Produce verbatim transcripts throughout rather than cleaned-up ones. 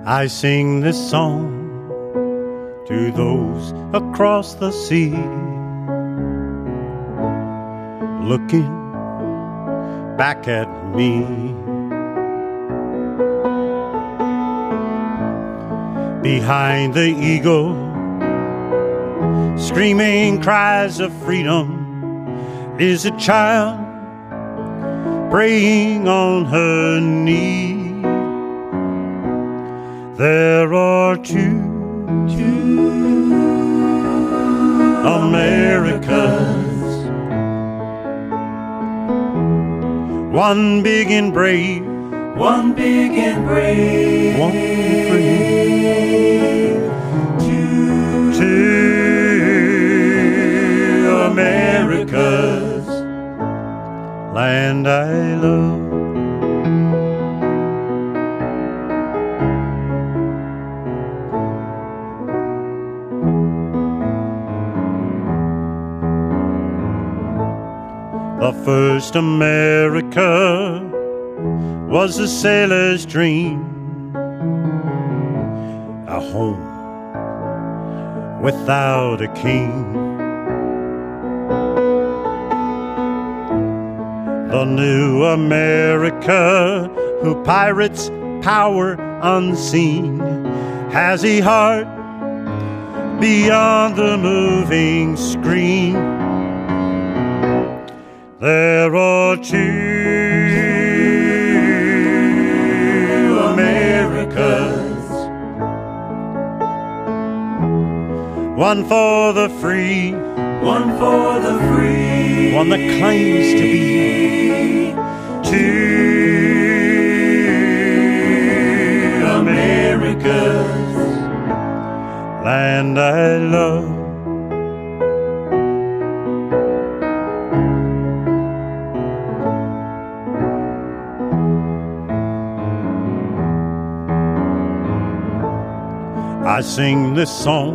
I sing this song to those across the sea, looking back at me. Behind the eagle, screaming cries of freedom, is a child praying on her knee. There are two, two Americas, one big and brave, one big and brave, one free. Two, two Americas, land I love. The first America was a sailor's dream, a home without a king. The new America, who pirates power unseen, has a heart beyond the moving screen. There are two Americas, one for the free, one for the free, one that claims to be. Two Americas, land I love. I sing this song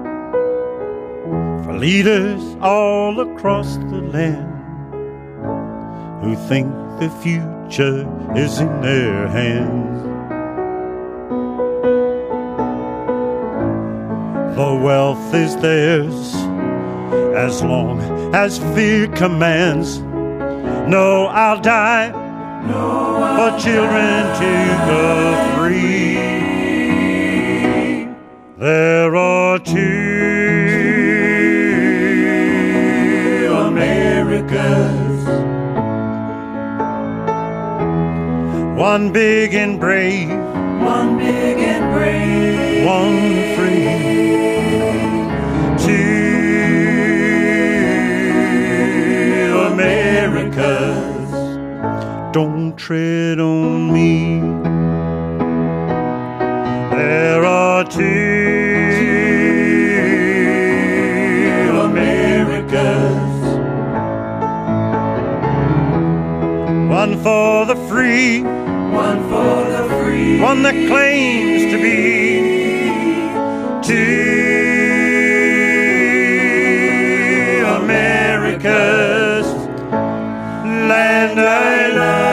for leaders all across the land who think the future is in their hands. The wealth is theirs as long as fear commands. No, I'll die no, I'll for children die. to go free. There are two Americas, one big and brave, one big and brave, one free. Two Americas, don't tread on me. There are two one for the free, one for the free, one that claims to be. Two Americas, land I love.